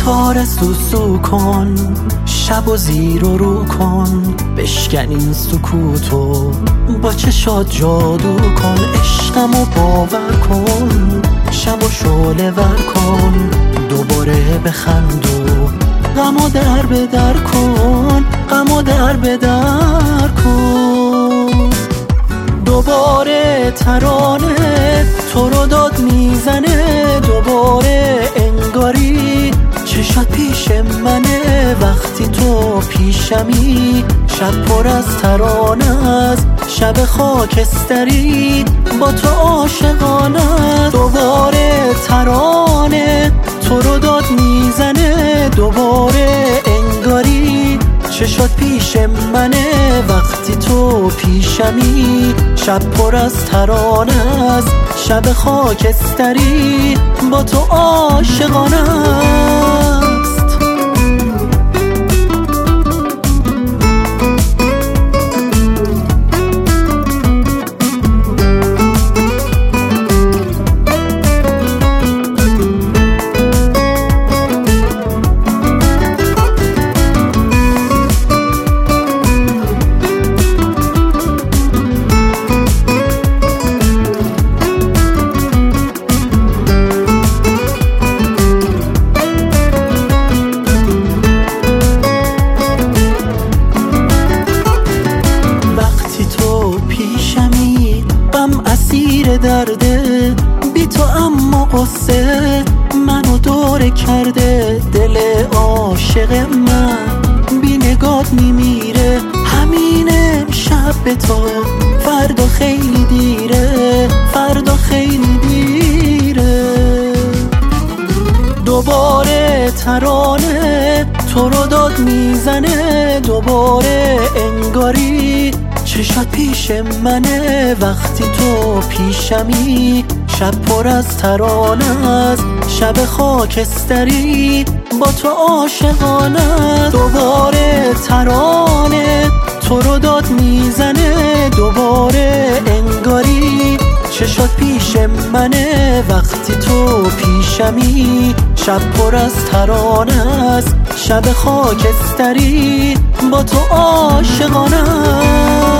پاره سوسو کن، شب و زیر و رو کن، بشکن این سکوتو با چشات جادو کن. عشقمو باور کن، شب و شعله ور کن، دوباره بخند و غمو در به در کن، غمو در به در کن. دوباره ترانه تو رو داد میزنه، دوباره انگاری چشات پیش منه. وقتی تو پیشمی شب پر از ترانه است، شب خاکستری با تو عاشقانه است. دوباره ترانه تو رو داد میزنه، دوباره انگاری چشات پیش منه. وقتی تو پیشمی شب پر از ترانه است، شب خاکستری با تو عاشقانه است. اسیر درده بی تو، اما قصه منو دوره کرده. دل عاشق من بی نگات میمیره، همین امشب به تو، فردا خیلی دیره، فردا خیلی دیره. دوباره ترانه تو رو داد میزنه، دوباره انگاری چشات پیش منه. وقتی تو پیشمی شب پر از ترانه است، شب خاکستری با تو عاشقانه است. دوباره ترانه تو رو داد میزنه، دوباره انگاری چشات پیش منه. وقتی تو پیشمی شب پر از ترانه است، شب خاکستری با تو عاشقانه است.